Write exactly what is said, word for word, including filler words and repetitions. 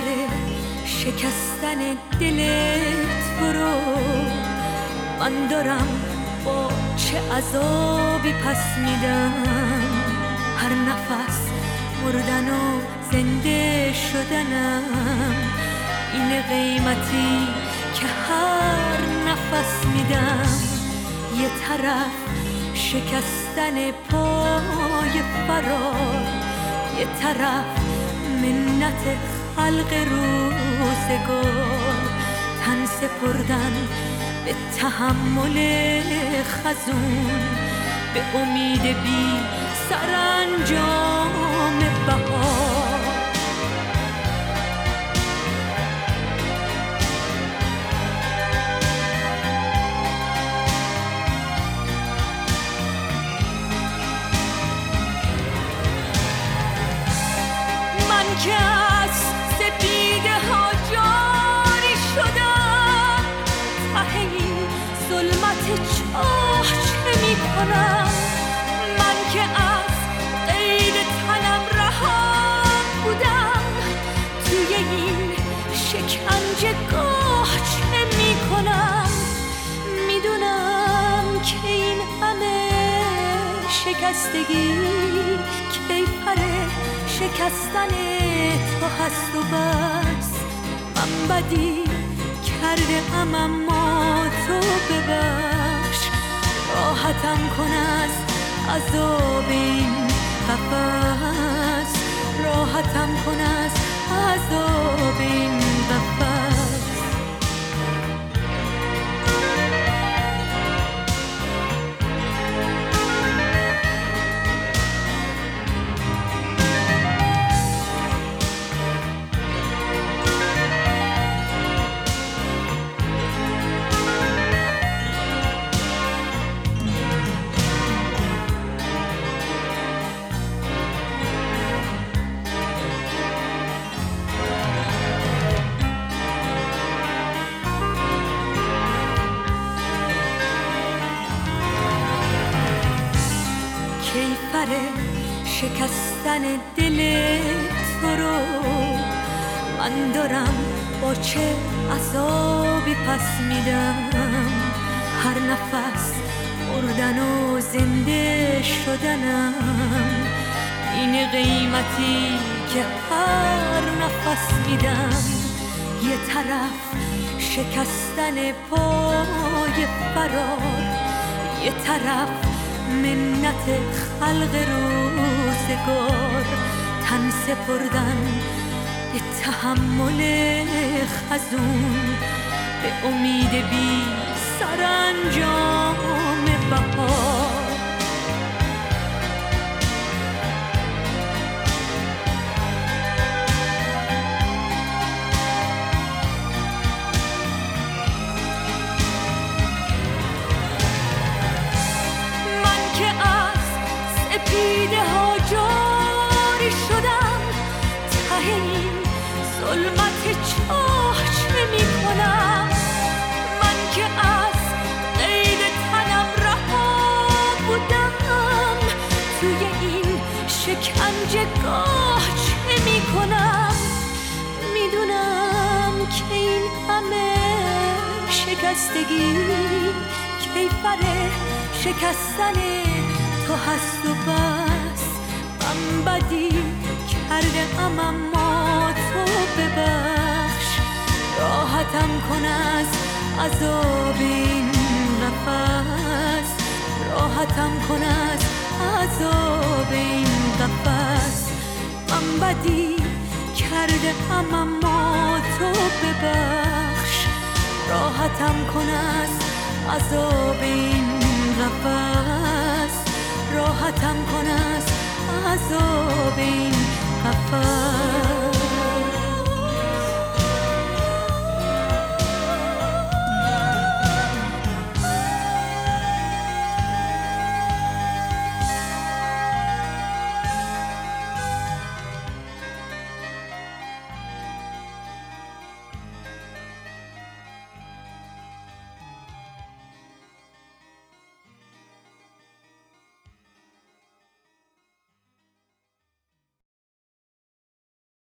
کیفر شکستن دلت برو، من دارم با چه عذابی پس میدم. هر نفس مردن و زنده شدنم، این قیمتی که هر نفس میدم. یه طرف شکستن پای فرار، یه طرف منت خلق روزگار، تن سپردن به تحمل خزون، به امید بی سرانجام بهار. من که از سپیده ها جاری شدم، ته این ظلمت چاه چه می کنم؟ من که از قید تنم رها بودم، توی این شکنجه گاه چه می کنم؟ میدونم که این همه شکستگی کیفره شکستن تو هست و بس. من بدی کرده ام اما تو ببخش، راحتم کن از عذاب این قفس، راحتم کن از عذاب این قفس. کیفر شکستن دلت برو، من دارم با چه عذابی پس میدم. هر نفس مردن و زنده شدنم، این قیمتی که هر نفس میدم. یه طرف شکستن پای فرار، یه طرف منت خلق روزگار، تن سپردن به تحمل خزون، به امید بی سرانجام بهار. سپیده ها جاری شدم، ته این ظلمت چاه چه می کنم؟ من که از قید تنم رها بودم، توی این شکنجه گاه چه می کنم؟ میدونم که این همه شکستگی کیفر شکستن تو هست و بس. من بدی کرده ام اما تو ببخش، راحتم کن از عذاب این قفس، راحتم کن از عذاب این قفس. من بدی کرده ام اما تو ببخش، راحتم کن از عذاب این